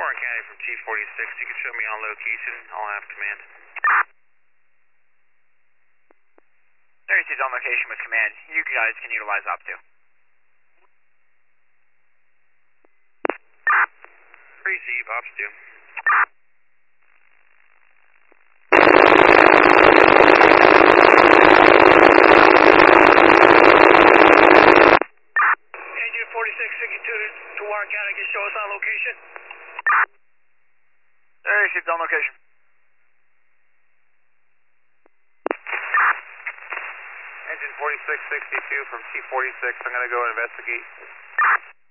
Warren County from T46. You can show me on location. I'll have command. 32's on location with command. You guys can utilize Op 2. 3Z, Ops 2. Engine 4662 to Warren County, can you show us on location? 32's on location. Engine 4662 from T46. I'm going to go investigate.